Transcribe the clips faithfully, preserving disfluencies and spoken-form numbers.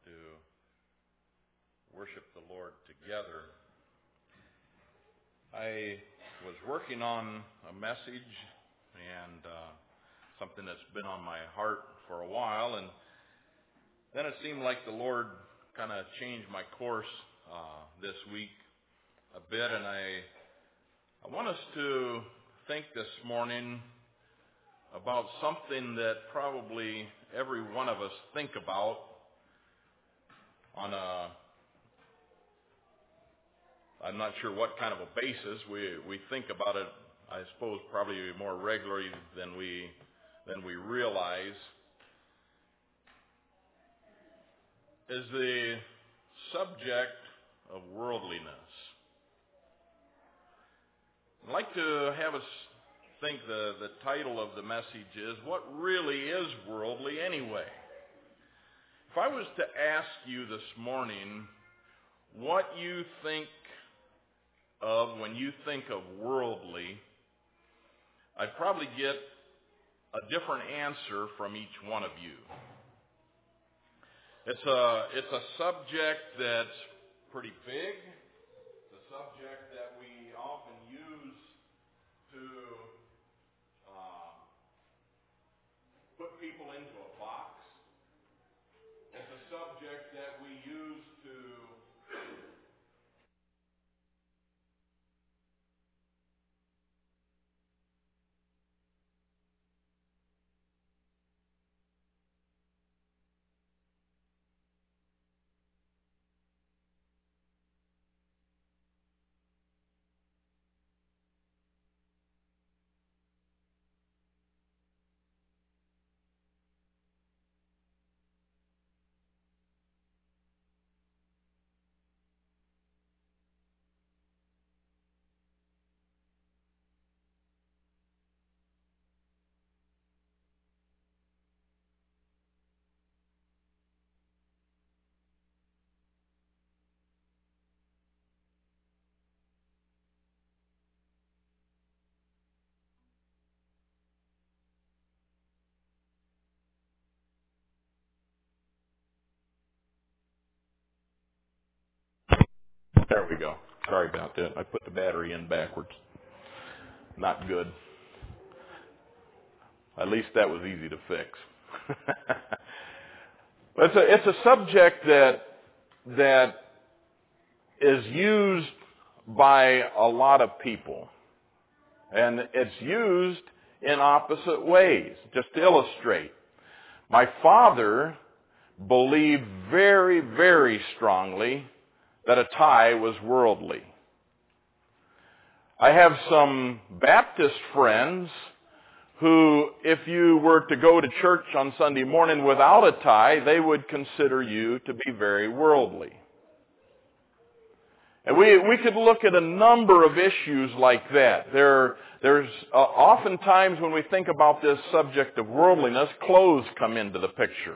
to worship the Lord together. I was working on a message and uh, something that's been on my heart for a while, and then it seemed like the Lord kind of changed my course uh, this week a bit, and I I want us to think this morning about something that probably every one of us think about on a, I'm not sure what kind of a basis. We we think about it, I suppose, probably more regularly than we than we realize, is the subject of worldliness. I'd like to have us think the, the title of the message is, what really is worldly anyway? If I was to ask you this morning what you think of when you think of worldly, I'd probably get a different answer from each one of you. It's a, it's a subject that's pretty big. It's a subject that we often use to uh, put people into a box. It's a subject that we use to There we go. Sorry about that. I put the battery in backwards. Not good. At least that was easy to fix. it's a it's a subject that that is used by a lot of people, and it's used in opposite ways. Just to illustrate, my father believed very, very strongly that a tie was worldly. I have some Baptist friends who, if you were to go to church on Sunday morning without a tie, they would consider you to be very worldly. And we we could look at a number of issues like that. There, there's uh, oftentimes when we think about this subject of worldliness, clothes come into the picture.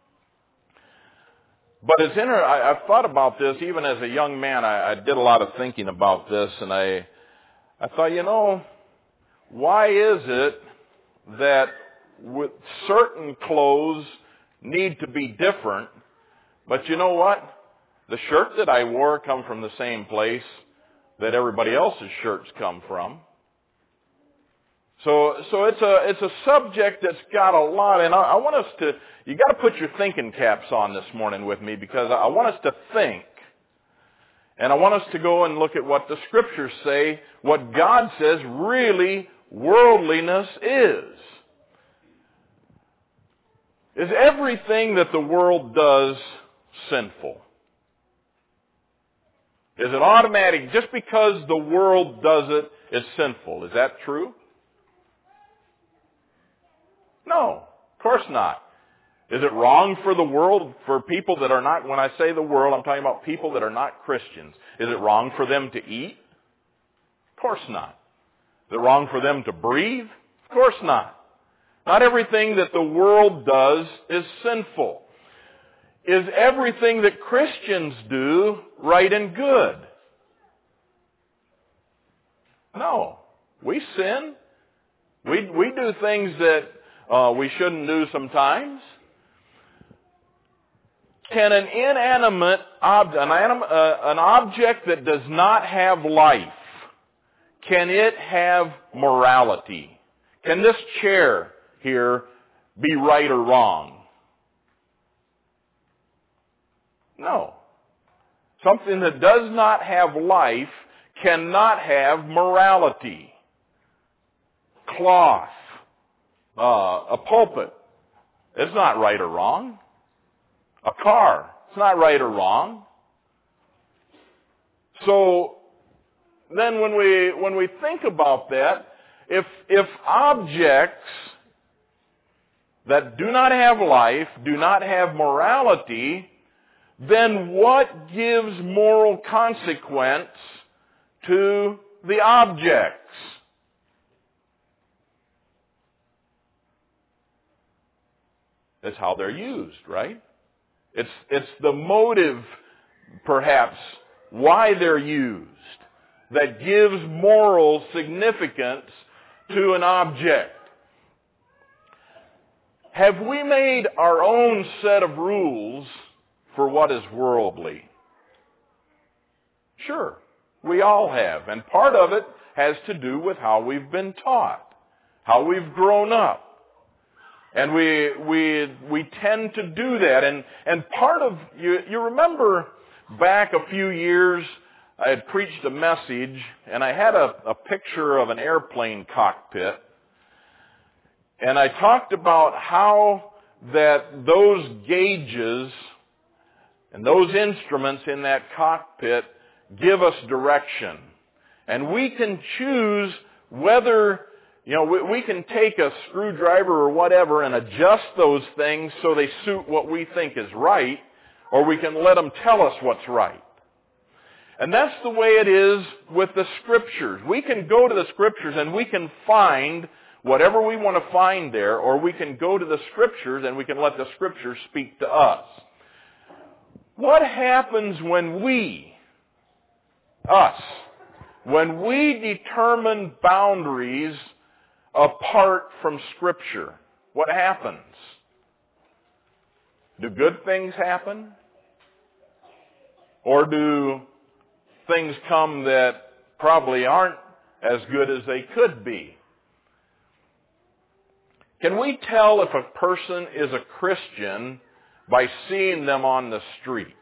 But it's inter- I, I've thought about this even as a young man. I, I did a lot of thinking about this, and I, I thought, you know, why is it that with certain clothes need to be different, but you know what? The shirt that I wore come from the same place that everybody else's shirts come from. So, so it's a it's a subject that's got a lot, and I, I want us to. You got to put your thinking caps on this morning with me, because I want us to think, and I want us to go and look at what the Scriptures say, what God says really worldliness is. Is everything that the world does sinful? Is it automatic? Just because the world does it, it's sinful. Is that true? No, of course not. Is it wrong for the world, for people that are not, when I say the world, I'm talking about people that are not Christians. Is it wrong for them to eat? Of course not. Is it wrong for them to breathe? Of course not. Not everything that the world does is sinful. Is everything that Christians do right and good? No. We sin. We, we do things that uh, we shouldn't do sometimes. can an inanimate ob- an, anim- uh, an object that does not have life, can it have morality? Can this chair here be right or wrong? No. Something that does not have life cannot have morality. Cloth, uh, a pulpit, it's not right or wrong. A car, it's not right or wrong. So then when we when we think about that, if if objects that do not have life, do not have morality, then what gives moral consequence to the objects? It's how they're used, right? It's, it's the motive, perhaps, why they're used that gives moral significance to an object. Have we made our own set of rules for what is worldly? Sure, we all have. And part of it has to do with how we've been taught, how we've grown up. And we we we tend to do that. And and part of you you remember back a few years I had preached a message and I had a, a picture of an airplane cockpit. And I talked about how that those gauges and those instruments in that cockpit give us direction. And we can choose whether, you know, we, we can take a screwdriver or whatever and adjust those things so they suit what we think is right, or we can let them tell us what's right. And that's the way it is with the Scriptures. We can go to the Scriptures and we can find whatever we want to find there, or we can go to the Scriptures and we can let the Scriptures speak to us. What happens when we, us, when we determine boundaries apart from Scripture? What happens? Do good things happen? Or do things come that probably aren't as good as they could be? Can we tell if a person is a Christian by seeing them on the street?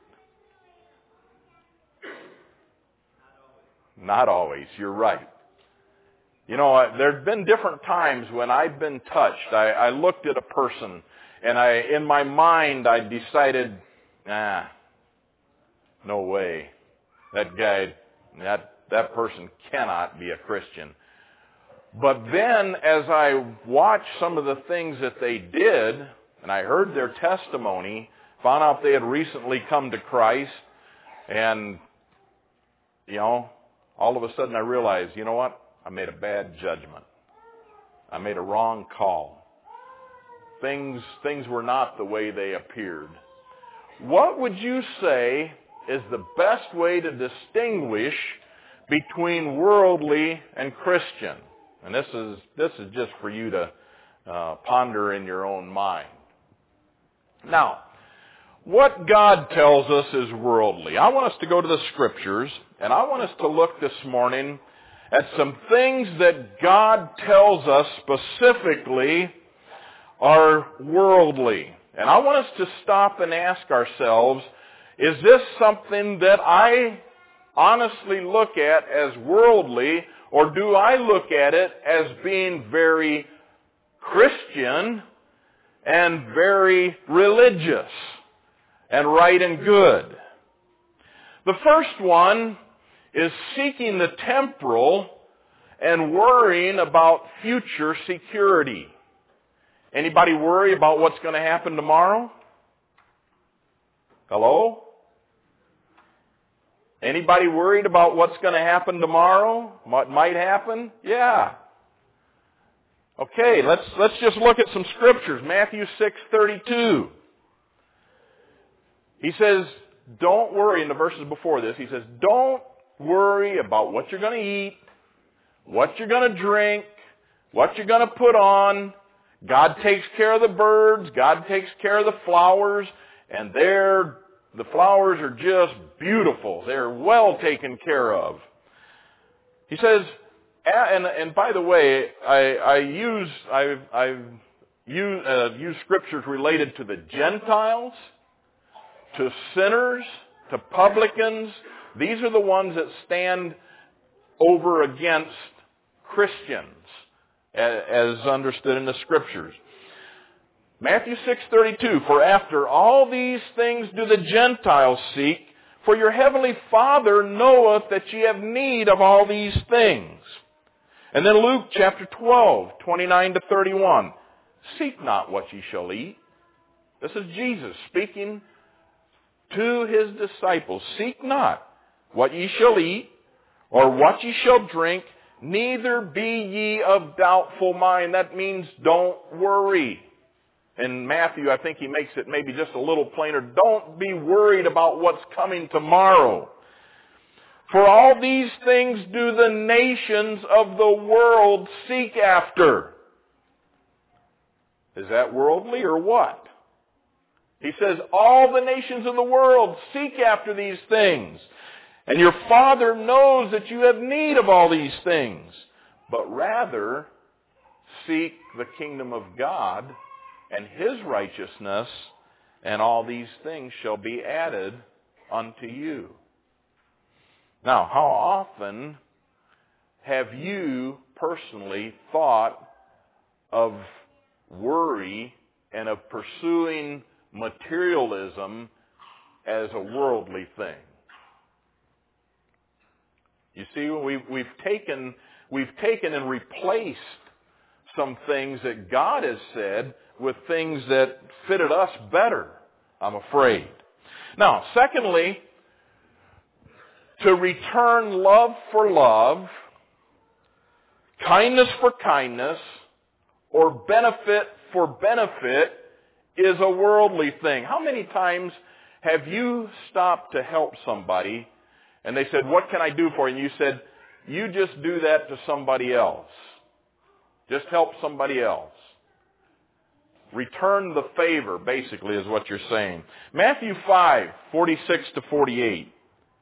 Not always. You're right. You know, there have been different times when I've been touched. I, I looked at a person, and I, in my mind, I decided, nah, no way. That guy, that that person cannot be a Christian. But then, as I watched some of the things that they did, and I heard their testimony, found out they had recently come to Christ, and, you know, all of a sudden I realized, you know what? I made a bad judgment. I made a wrong call. Things, things were not the way they appeared. What would you say is the best way to distinguish between worldly and Christian? And this is, this is just for you to uh, ponder in your own mind. Now, what God tells us is worldly. I want us to go to the Scriptures, and I want us to look this morning at some things that God tells us specifically are worldly. And I want us to stop and ask ourselves, is this something that I honestly look at as worldly, or do I look at it as being very Christian and very religious and right and good? The first one is seeking the temporal and worrying about future security. Anybody worry about what's going to happen tomorrow? Hello? Anybody worried about what's going to happen tomorrow? What might happen? Yeah. Okay, let's let's just look at some scriptures. Matthew six thirty-two. He says, don't worry, in the verses before this, he says, don't worry about what you're going to eat, what you're going to drink, what you're going to put on. God takes care of the birds. God takes care of the flowers. And they're The flowers are just beautiful. They're well taken care of. He says, and, and by the way, I, I use, I've, I've used, uh, used scriptures related to the Gentiles, to sinners, to publicans. These are the ones that stand over against Christians, as understood in the scriptures. Matthew six thirty-two, for after all these things do the Gentiles seek, for your heavenly Father knoweth that ye have need of all these things. And then Luke chapter twelve, twenty-nine to thirty-one, seek not what ye shall eat. This is Jesus speaking to his disciples. Seek not what ye shall eat, or what ye shall drink, neither be ye of doubtful mind. That means don't worry. In Matthew, I think he makes it maybe just a little plainer. Don't be worried about what's coming tomorrow. For all these things do the nations of the world seek after. Is that worldly or what? He says, all the nations of the world seek after these things. And your Father knows that you have need of all these things. But rather, seek the kingdom of God and his righteousness, and all these things shall be added unto you. Now, how often have you personally thought of worry and of pursuing materialism as a worldly thing? You see, we've, we've taken we've taken and replaced some things that God has said with things that fitted us better, I'm afraid. Now, secondly, to return love for love, kindness for kindness, or benefit for benefit is a worldly thing. How many times have you stopped to help somebody and they said, what can I do for you? And you said, you just do that to somebody else. Just help somebody else. Return the favor, basically, is what you're saying. Matthew five, forty-six to forty-eight.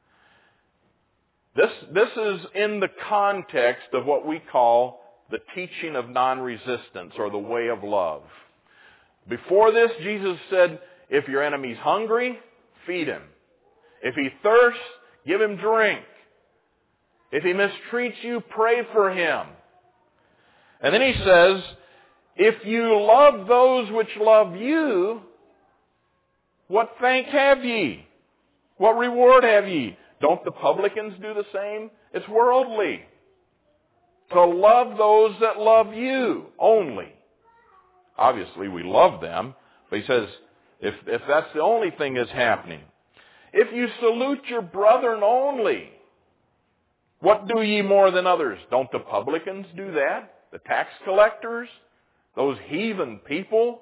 This, this is in the context of what we call the teaching of non-resistance, or the way of love. Before this, Jesus said, if your enemy's hungry, feed him. If he thirsts, give him drink. If he mistreats you, pray for him. And then he says, if you love those which love you, what thank have ye? What reward have ye? Don't the publicans do the same? It's worldly. To love those that love you only. Obviously, we love them, but he says, if, if that's the only thing that's happening. If you salute your brethren only, what do ye more than others? Don't the publicans do that? The tax collectors? Those heathen people?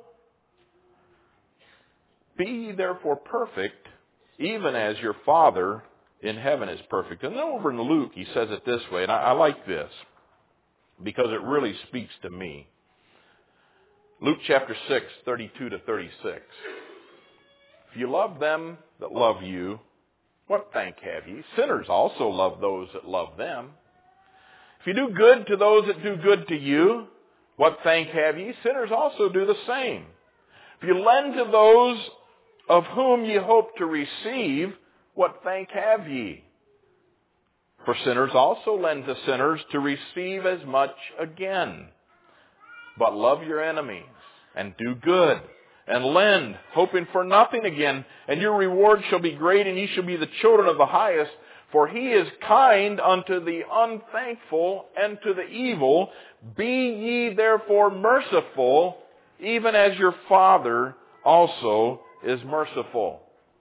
Be ye therefore perfect, even as your Father in heaven is perfect. And then over in Luke, he says it this way, and I, I like this, because it really speaks to me. Luke chapter six, thirty-two to thirty-six. If you love them that love you, what thank have ye? Sinners also love those that love them. If you do good to those that do good to you, what thank have ye? Sinners also do the same. If you lend to those of whom ye hope to receive, what thank have ye? For sinners also lend to sinners to receive as much again. But love your enemies, and do good, and lend, hoping for nothing again, and your reward shall be great, and ye shall be the children of the highest. For he is kind unto the unthankful and to the evil. Be ye therefore merciful, even as your Father also is merciful.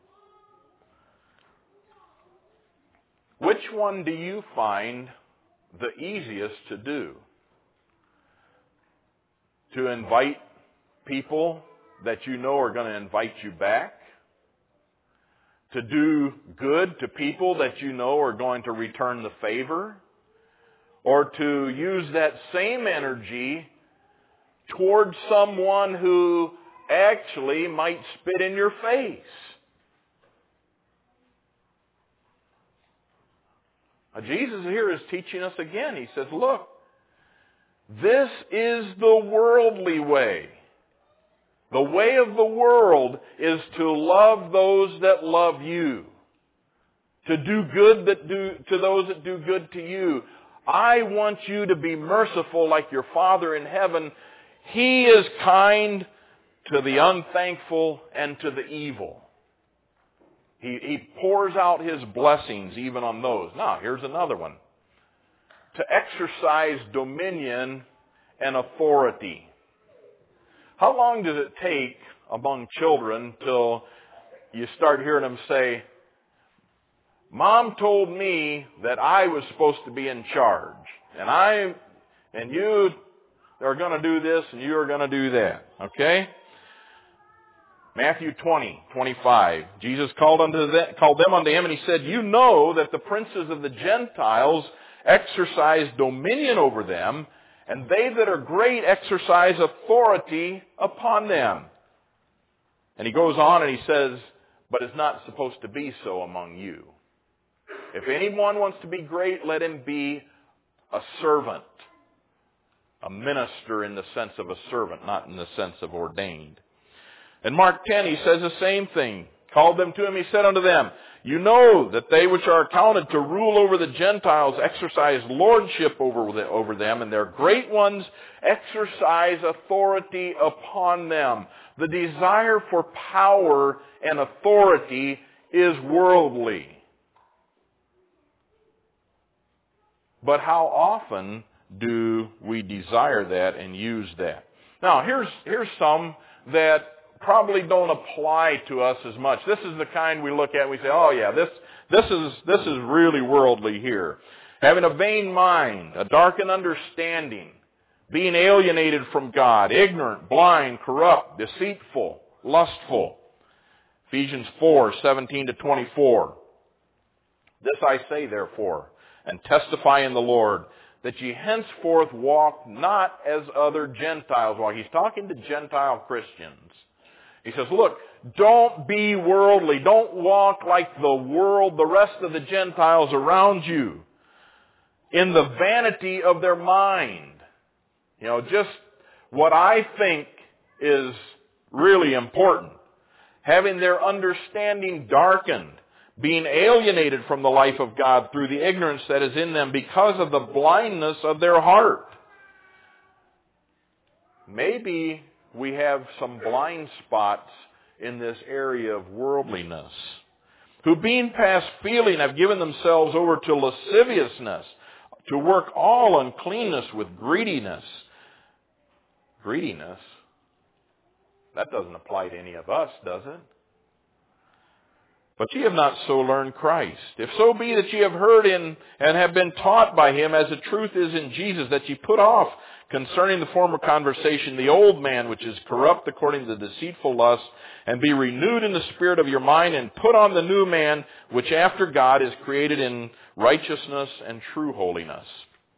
Which one do you find the easiest to do? To invite people that you know are going to invite you back? To do good to people that you know are going to return the favor? Or to use that same energy towards someone who actually might spit in your face? Now, Jesus here is teaching us again. He says, look, this is the worldly way. The way of the world is to love those that love you. To do good that do, to those that do good to you. I want you to be merciful like your Father in heaven. He is kind to the unthankful and to the evil. He, he pours out His blessings even on those. Now, here's another one. To exercise dominion and authority. How long does it take among children till you start hearing them say, Mom told me that I was supposed to be in charge, and I, and you are going to do this, and you are going to do that. Okay? Matthew twenty, twenty-five. Jesus called unto them, called them unto Him, and He said, you know that the princes of the Gentiles exercise dominion over them, and they that are great exercise authority upon them. And He goes on and He says, but it's not supposed to be so among you. If anyone wants to be great, let him be a servant. A minister in the sense of a servant, not in the sense of ordained. In Mark ten, He says the same thing. Called them to Him, He said unto them, you know that they which are accounted to rule over the Gentiles exercise lordship over, the, over them, and their great ones exercise authority upon them. The desire for power and authority is worldly. But how often do we desire that and use that? Now, here's, here's some that probably don't apply to us as much. This is the kind we look at and we say, oh yeah, this, this is, this is really worldly here. Having a vain mind, a darkened understanding, being alienated from God, ignorant, blind, corrupt, deceitful, lustful. Ephesians four, seventeen to twenty-four. This I say therefore, and testify in the Lord, that ye henceforth walk not as other Gentiles walk. He's talking to Gentile Christians. He says, look, don't be worldly. Don't walk like the world, the rest of the Gentiles around you, in the vanity of their mind. You know, just what I think is really important. Having their understanding darkened, being alienated from the life of God through the ignorance that is in them because of the blindness of their heart. Maybe we have some blind spots in this area of worldliness, who being past feeling have given themselves over to lasciviousness, to work all uncleanness with greediness. Greediness? That doesn't apply to any of us, does it? But ye have not so learned Christ. If so be that ye have heard in and have been taught by Him, as the truth is in Jesus, that ye put off concerning the former conversation the old man which is corrupt according to the deceitful lust, and be renewed in the spirit of your mind, and put on the new man which after God is created in righteousness and true holiness.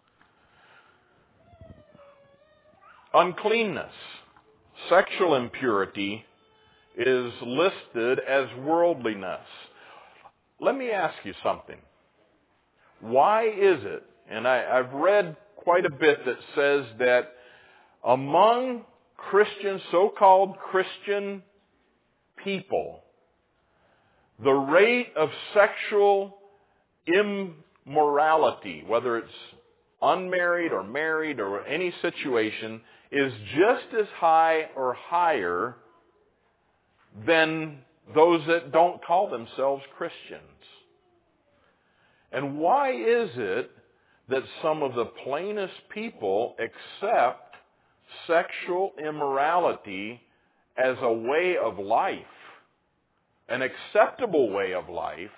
Uncleanness, sexual impurity, is listed as worldliness. Let me ask you something. Why is it, and I, I've read quite a bit that says that among Christian, so-called Christian people, the rate of sexual immorality, whether it's unmarried or married or any situation, is just as high or higher than those that don't call themselves Christians. And why is it that some of the plainest people accept sexual immorality as a way of life, an acceptable way of life,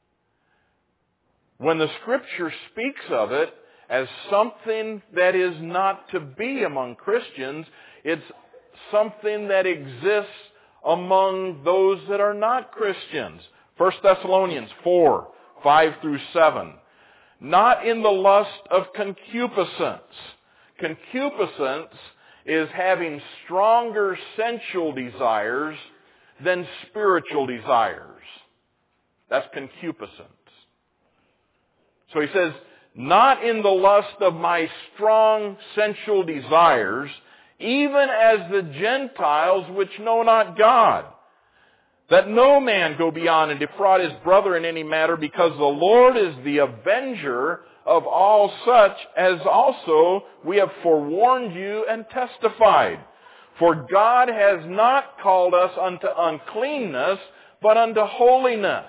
when the Scripture speaks of it as something that is not to be among Christians? It's something that exists among those that are not Christians. First Thessalonians four, five through seven. Not in the lust of concupiscence. Concupiscence is having stronger sensual desires than spiritual desires. That's concupiscence. So he says, not in the lust of my strong sensual desires, even as the Gentiles which know not God. That no man go beyond and defraud his brother in any matter, because the Lord is the avenger of all such, as also we have forewarned you and testified. For God has not called us unto uncleanness, but unto holiness.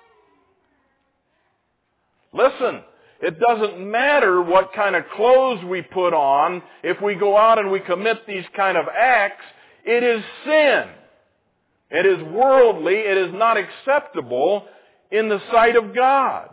Listen, it doesn't matter what kind of clothes we put on. If we go out and we commit these kind of acts, it is sin. It is worldly. It is not acceptable in the sight of God.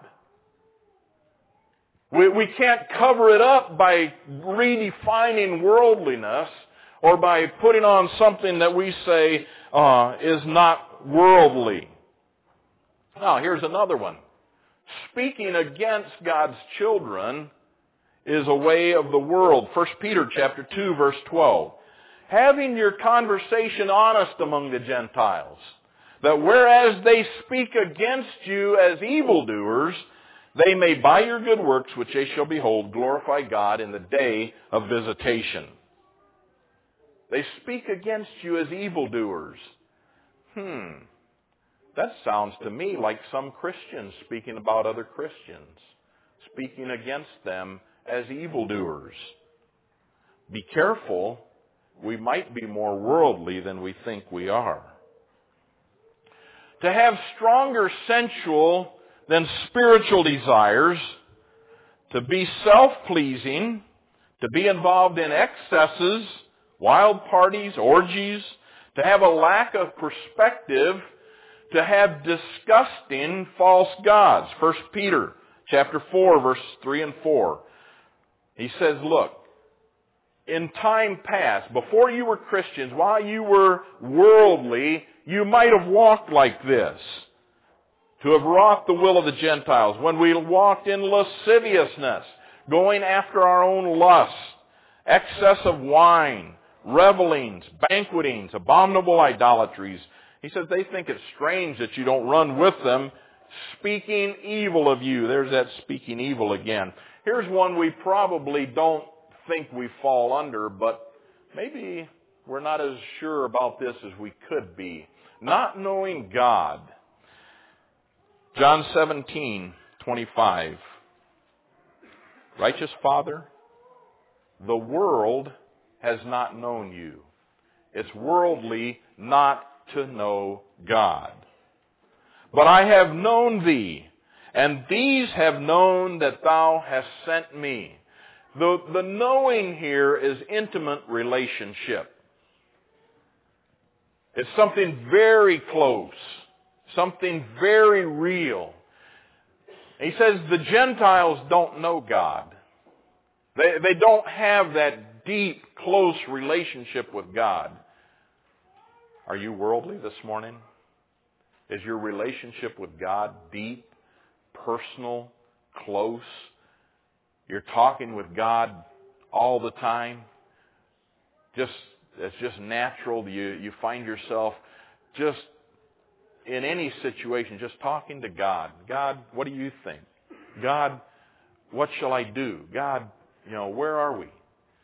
We, we can't cover it up by redefining worldliness or by putting on something that we say uh, is not worldly. Now, here's another one. Speaking against God's children is a way of the world. First Peter chapter two, verse twelve. Having your conversation honest among the Gentiles, that whereas they speak against you as evildoers, they may by your good works, which they shall behold, glorify God in the day of visitation. They speak against you as evildoers. Hmm. That sounds to me like some Christians speaking about other Christians, speaking against them as evildoers. Be careful. We might be more worldly than we think we are. To have stronger sensual than spiritual desires, to be self-pleasing, to be involved in excesses, wild parties, orgies, to have a lack of perspective, to have disgusting false gods. First Peter chapter four, verses three and four. He says, look, in time past, before you were Christians, while you were worldly, you might have walked like this. To have wrought the will of the Gentiles, when we walked in lasciviousness, going after our own lusts, excess of wine, revelings, banquetings, abominable idolatries. He says they think it's strange that you don't run with them, speaking evil of you. There's that speaking evil again. Here's one we probably don't think we fall under, but maybe we're not as sure about this as we could be. Not knowing God. John seventeen twenty-five. Righteous Father, the world has not known you. It's worldly not to know God. But I have known thee, and these have known that thou hast sent me. The, the knowing here is intimate relationship. It's something very close, something very real. He says the Gentiles don't know God. They, they don't have that deep, close relationship with God. Are you worldly this morning? Is your relationship with God deep, personal, close? You're talking with God all the time. Just it's just natural. You you find yourself just in any situation just talking to God. God, what do you think? God, what shall I do? God, you know, where are we?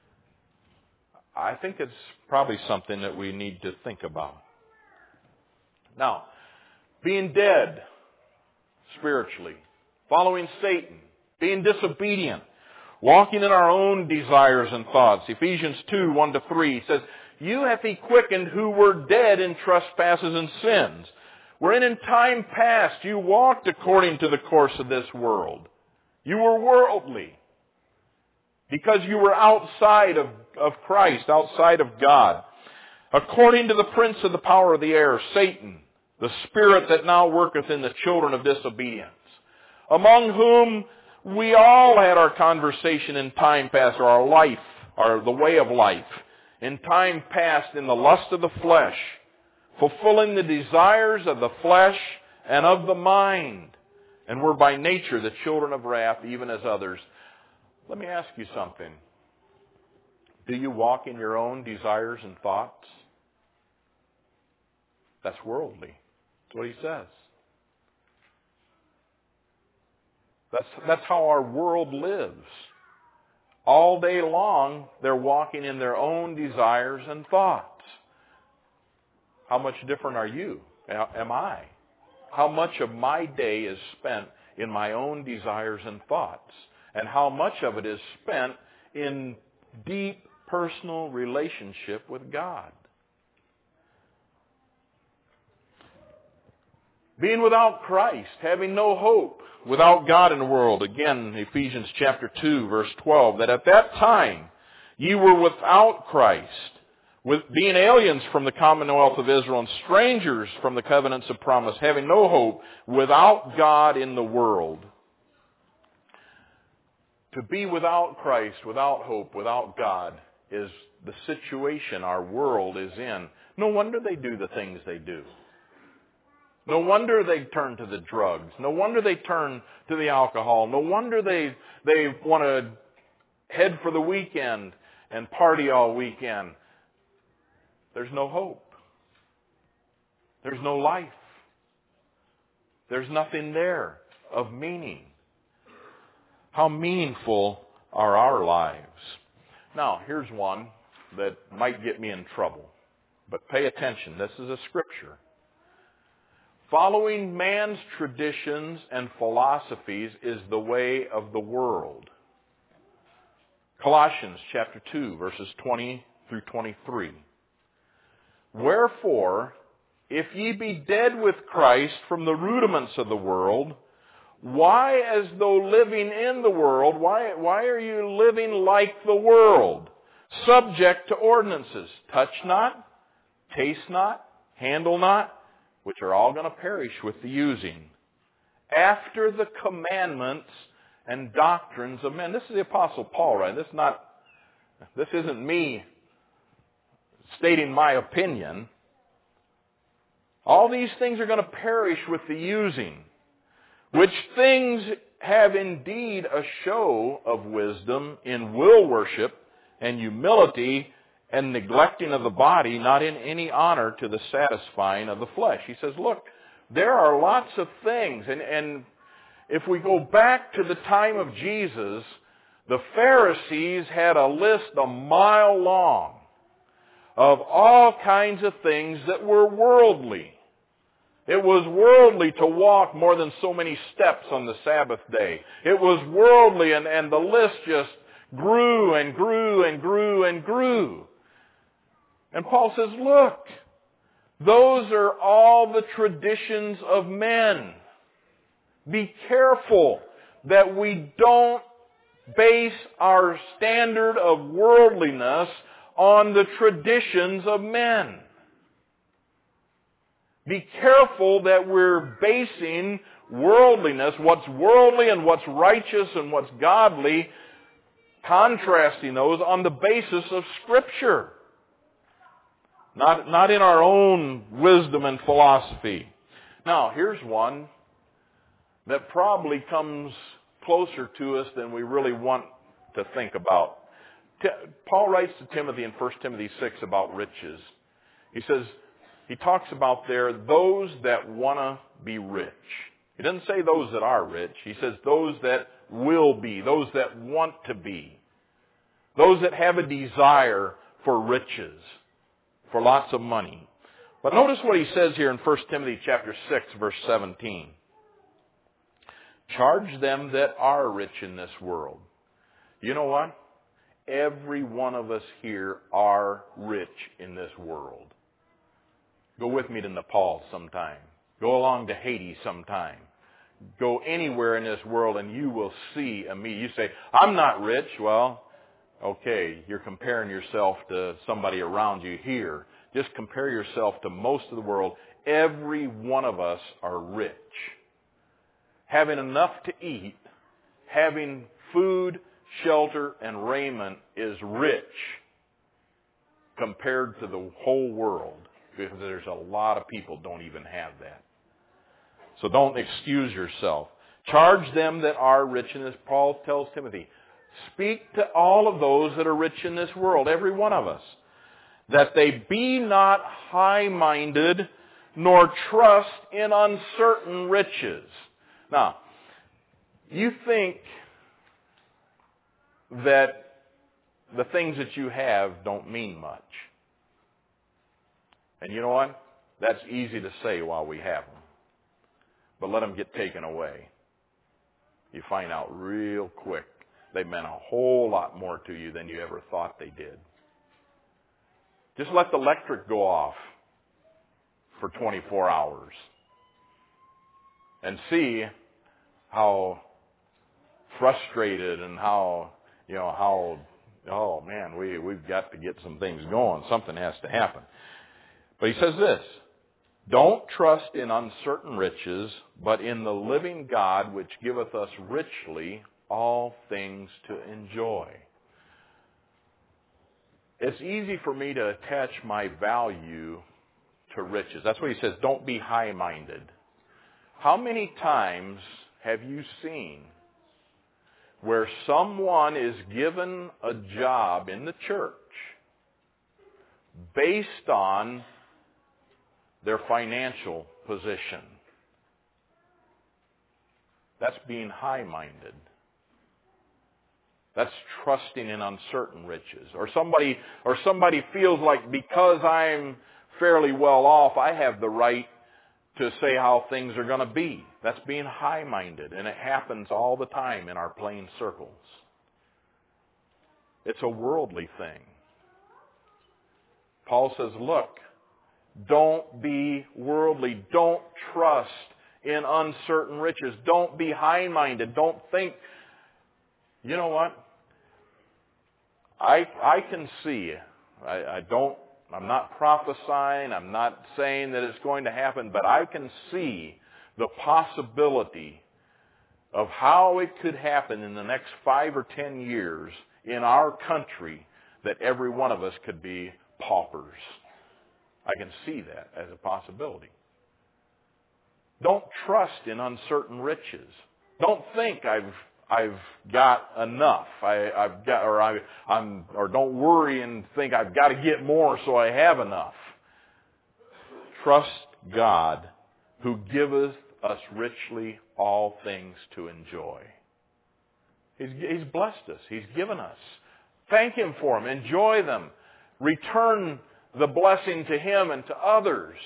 I think it's probably something that we need to think about. Now, being dead spiritually, following Satan, being disobedient, walking in our own desires and thoughts. Ephesians two, one to three says, you hath he quickened who were dead in trespasses and sins, wherein in time past you walked according to the course of this world. You were worldly because you were outside of, of Christ, outside of God. According to the prince of the power of the air, Satan, the spirit that now worketh in the children of disobedience, among whom we all had our conversation in time past, or our life, or the way of life, in time past in the lust of the flesh, fulfilling the desires of the flesh and of the mind, and were by nature the children of wrath, even as others. Let me ask you something. Do you walk in your own desires and thoughts? That's worldly. That's what he says. That's, that's how our world lives. All day long, they're walking in their own desires and thoughts. How much different are you? Am I? How much of my day is spent in my own desires and thoughts? And how much of it is spent in deep personal relationship with God? Being without Christ, having no hope, without God in the world. Again, Ephesians chapter two, verse twelve, that at that time ye were without Christ, with being aliens from the commonwealth of Israel and strangers from the covenants of promise, having no hope, without God in the world. To be without Christ, without hope, without God is the situation our world is in. No wonder they do the things they do. No wonder they turn to the drugs. No wonder they turn to the alcohol. No wonder they they want to head for the weekend and party all weekend. There's no hope. There's no life. There's nothing there of meaning. How meaningful are our lives? Now, here's one that might get me in trouble. But pay attention. This is a scripture. Following man's traditions and philosophies is the way of the world. Colossians chapter two, verses twenty through twenty-three. Wherefore, if ye be dead with Christ from the rudiments of the world, why, as though living in the world, why, why are you living like the world, subject to ordinances? Touch not, taste not, handle not, which are all going to perish with the using, after the commandments and doctrines of men. This is the Apostle Paul, right? This is not, this isn't me stating my opinion. All these things are going to perish with the using, which things have indeed a show of wisdom in will worship and humility and neglecting of the body, not in any honor to the satisfying of the flesh. He says, look, there are lots of things. And, and if we go back to the time of Jesus, the Pharisees had a list a mile long of all kinds of things that were worldly. It was worldly to walk more than so many steps on the Sabbath day. It was worldly, and, and the list just grew and grew and grew and grew. And Paul says, look, those are all the traditions of men. Be careful that we don't base our standard of worldliness on the traditions of men. Be careful that we're basing worldliness, what's worldly and what's righteous and what's godly, contrasting those on the basis of Scripture. Not, not in our own wisdom and philosophy. Now, here's one that probably comes closer to us than we really want to think about. T- Paul writes to Timothy in First Timothy six about riches. He says, he talks about there those that want to be rich. He doesn't say those that are rich. He says those that will be, those that want to be, those that have a desire for riches, for lots of money. But notice what he says here in First Timothy chapter six, verse seventeen. Charge them that are rich in this world. You know what? Every one of us here are rich in this world. Go with me to Nepal sometime. Go along to Haiti sometime. Go anywhere in this world and you will see a me. You say, I'm not rich. Well, okay, you're comparing yourself to somebody around you here. Just compare yourself to most of the world. Every one of us are rich. Having enough to eat, having food, shelter, and raiment is rich compared to the whole world. Because there's a lot of people don't even have that. So don't excuse yourself. Charge them that are rich in this. Paul tells Timothy, speak to all of those that are rich in this world, every one of us, that they be not high-minded, nor trust in uncertain riches. Now, You think that the things that you have don't mean much. And you know what? That's easy to say while we have them. But let them get taken away. You find out real quick they meant a whole lot more to you than you ever thought they did. Just let the electric go off for twenty-four hours and see how frustrated and how, you know, how, oh man, we, we've got to get some things going. Something has to happen. But he says this, don't trust in uncertain riches, but in the living God which giveth us richly all things to enjoy. It's easy for me to attach my value to riches. That's what he says, don't be high-minded. How many times have you seen where someone is given a job in the church based on their financial position? That's being high-minded. That's trusting in uncertain riches. Or somebody, or somebody feels like because I'm fairly well off, I have the right to say how things are going to be. That's being high-minded, and it happens all the time in our plain circles. It's a worldly thing. Paul says, look, don't be worldly. Don't trust in uncertain riches. Don't be high-minded. Don't think, you know what? I I can see, I, I don't, I'm not prophesying, I'm not saying that it's going to happen, but I can see the possibility of how it could happen in the next five or ten years in our country that every one of us could be paupers. I can see that as a possibility. Don't trust in uncertain riches. Don't think I've I've got enough. I, I've got, or I, I'm, or don't worry and think I've got to get more so I have enough. Trust God, who giveth us richly all things to enjoy. He's, he's blessed us. He's given us. Thank Him for them. Enjoy them. Return the blessing to Him and to others.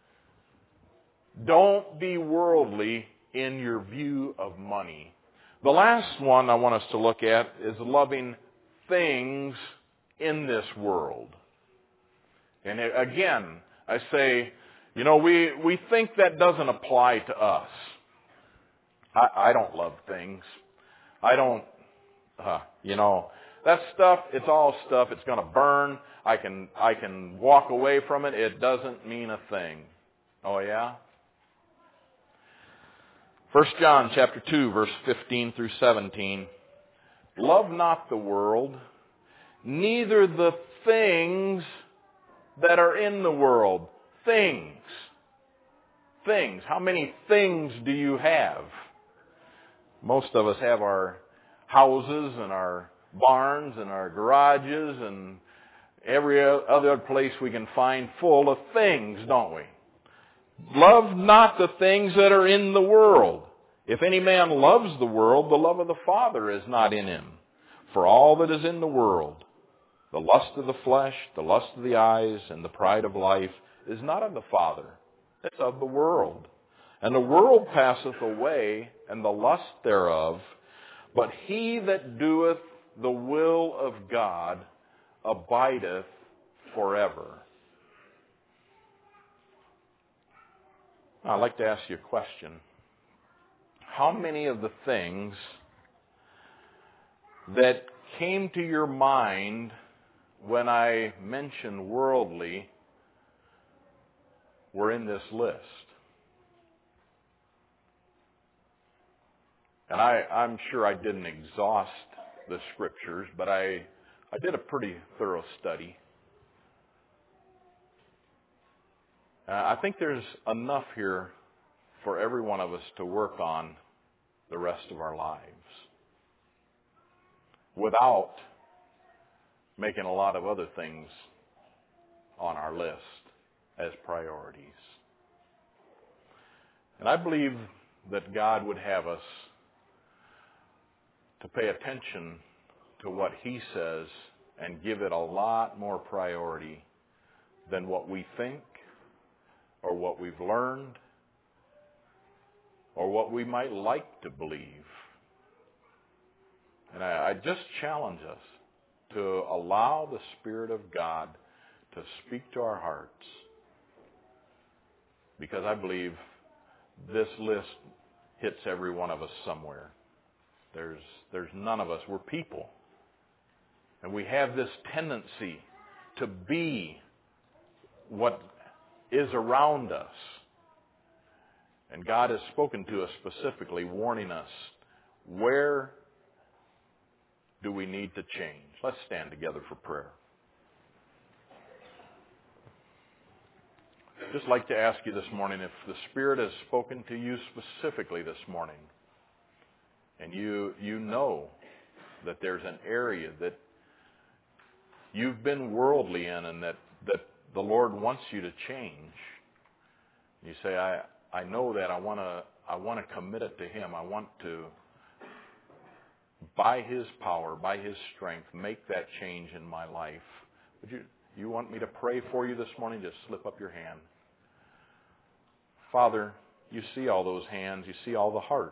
Don't be worldly in your view of money. The last one I want us to look at is loving things in this world. And again, I say, you know, we, we think that doesn't apply to us. I, I don't love things. I don't, uh, you know, that stuff, it's all stuff. It's going to burn. I can, I can walk away from it. It doesn't mean a thing. Oh, yeah? First John chapter two, verse fifteen through seventeen. Love not the world, neither the things that are in the world. Things. Things. How many things do you have? Most of us have our houses and our barns and our garages and every other place we can find full of things, don't we? Love not the things that are in the world. If any man loves the world, the love of the Father is not in him. For all that is in the world, the lust of the flesh, the lust of the eyes, and the pride of life, is not of the Father. It's of the world. And the world passeth away, and the lust thereof. But he that doeth the will of God abideth forever. I'd like to ask you a question. How many of the things that came to your mind when I mentioned worldly were in this list? And I, I'm sure I didn't exhaust the scriptures, but I, I did a pretty thorough study. Uh, I think there's enough here for every one of us to work on the rest of our lives without making a lot of other things on our list as priorities. And I believe that God would have us to pay attention to what He says and give it a lot more priority than what we think or what we've learned or what we might like to believe. And I, I just challenge us to allow the Spirit of God to speak to our hearts, because I believe this list hits every one of us somewhere. There's, there's none of us. We're people. And we have this tendency to be what is around us. And God has spoken to us specifically, warning us, where do we need to change? Let's stand together for prayer. I'd just like to ask you this morning, if the Spirit has spoken to you specifically this morning, and you you know that there's an area that you've been worldly in and that, that the Lord wants you to change. You say, I, I know that. I want to I want to commit it to Him. I want to, by His power, by His strength, make that change in my life. Would you, you want me to pray for you this morning? Just slip up your hand. Father, you see all those hands. You see all the hearts.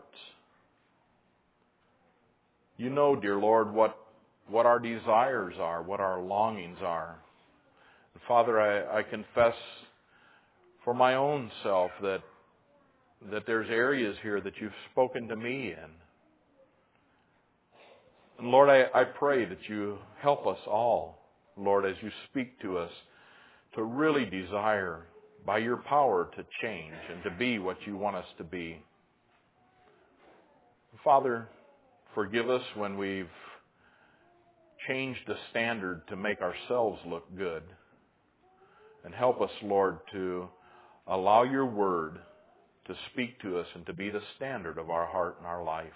You know, dear Lord, what, what our desires are, what our longings are. And Father, I, I confess for my own self that, that there's areas here that you've spoken to me in. And Lord, I, I pray that you help us all, Lord, as you speak to us, to really desire by your power to change and to be what you want us to be. Father, forgive us when we've changed the standard to make ourselves look good. And help us, Lord, to allow your word to speak to us and to be the standard of our heart and our life.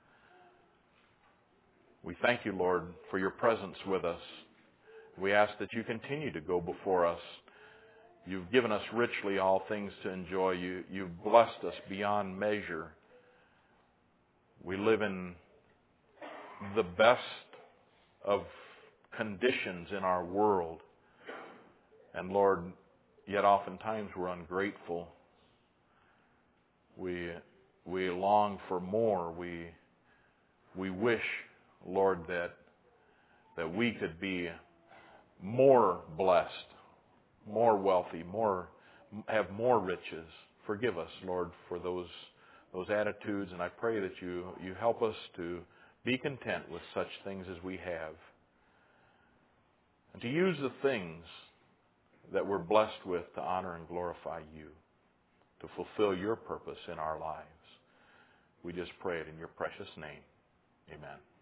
We thank you, Lord, for your presence with us. We ask that you continue to go before us. You've given us richly all things to enjoy. You, you've blessed us beyond measure. We live in the best of conditions in our world. And Lord, yet oftentimes we're ungrateful. We, we long for more. We, we wish, Lord, that, that we could be more blessed, more wealthy, more, have more riches. Forgive us, Lord, for those, those attitudes. And I pray that you, you help us to be content with such things as we have. And to use the things that we're blessed with to honor and glorify you, to fulfill your purpose in our lives. We just pray it in your precious name. Amen.